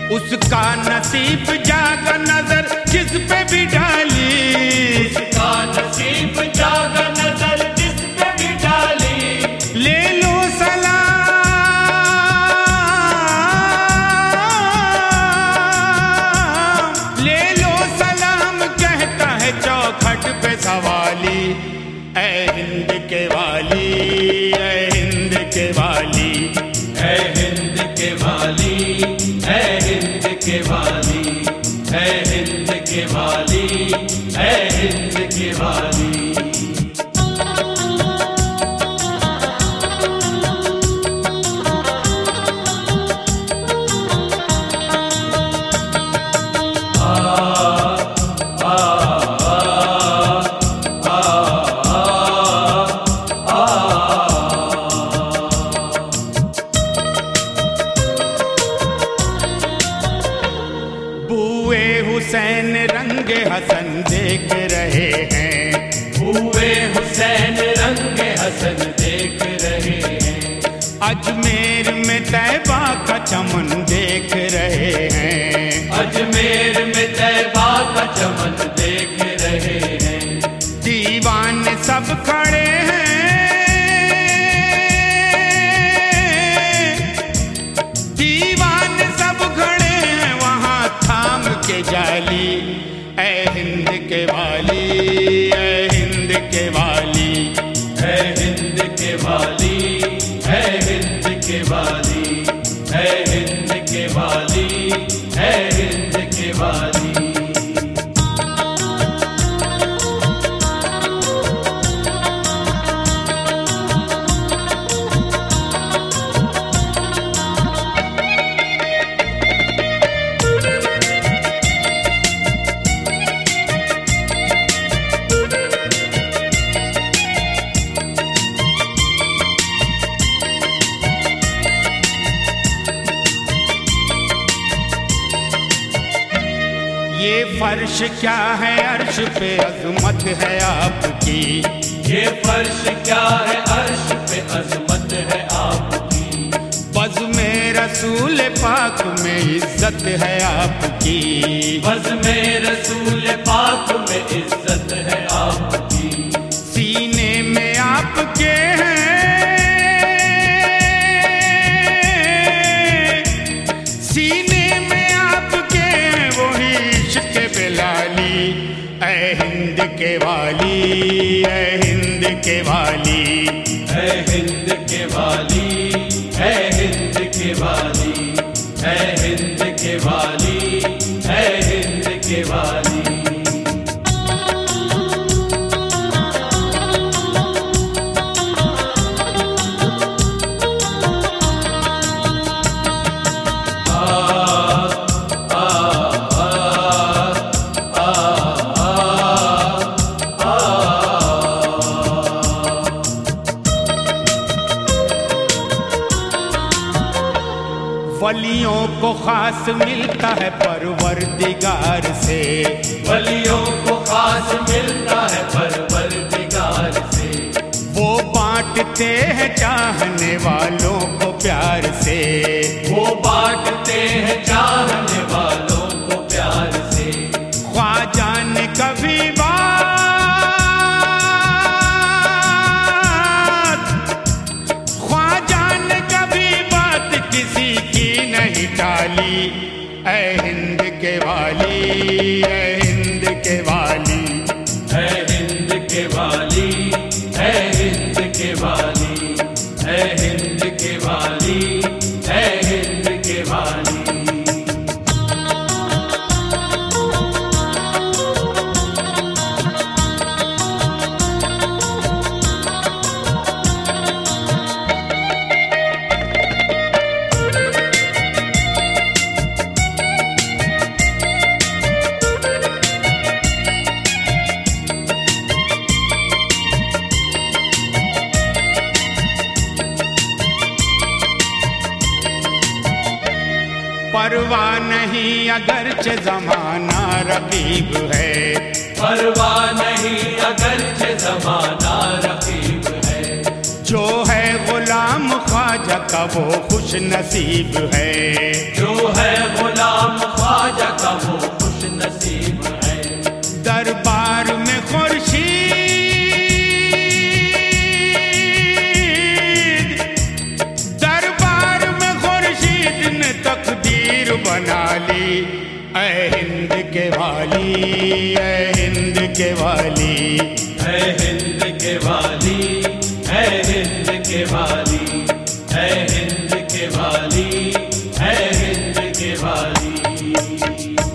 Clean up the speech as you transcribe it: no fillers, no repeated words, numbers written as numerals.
उसका नसीब जागा नजर जिस पे भी डाली, उसका नसीब जागा नजर जिस पे भी डाली। ले लो सलाम, ले लो सलाम कहता है चौखट पे सवाली। ऐ हिंद के वाली, ऐ हिंद के वाली, ऐ हिंद के वाली, ऐ हिंद के वाली, ऐ हिंद के वाली, ऐ हिंद के वाली। हुसैन रंग हसन देख रहे हैं, हुए हुसैन रंग हसन देख रहे हैं। अजमेर में तैबा का चमन देख रहे हैं, अजमेर में तैबा का चमन देख रहे हैं। दीवान सब खड़े हैं, दीवान सब खड़े हैं वहां थाम के जाली। ऐ हिंद के वाली, ऐ हिंद के वाली, ऐ हिंद के वाली, ऐ हिंद के वाली, ऐ हिंद के वाली, ऐ हिंद के वाली। ये फर्श क्या है अर्श पे अजमत है आपकी, ये फर्श क्या है अर्श पे अजमत है आपकी। बज़ में रसूल पाक में इज्जत है आपकी, बज़ में रसूल पाक में इज्जत है आपकी। सीने में आपके हैं, सीने में आपके हैं वही इश्क बेलाली। ऐ हिंद के वाली, ऐ हिंद के वाली, ऐ हिंद के वाली, ऐ हिंद के वाली, ऐ हिंद के वाली, ऐ हिंद के वाली। वलियों को खास मिलता है परवरदिगार से, वलियों को खास मिलता है परवरदिगार से। वो बांटते हैं चाहने वालों को प्यार से, वो बांटते हैं चाहने वालों को प्यार से। ख्वाजा ने कभी ख्वाजा ने कभी बात किसी की नहीं टाली। ऐ हिंद के वाली, ऐ हिंद के वाली, ऐ हिंद के वाली, ऐ हिंद के वाली, ऐ हिंद के वाली, ऐ हिंद के वाली। परवाह नहीं अगरचे ज़माना रकीब है, परवाह नहीं अगरचे ज़माना रकीब है। जो है गुलाम ख्वाजा का वो खुश नसीब है, जो है गुलाम डाली। ऐ हिंद के वाली, ऐ हिंद के वाली, है हिंद के वाली, है हिंद के वाली, है हिंद के वाली, है हिंद के वाली।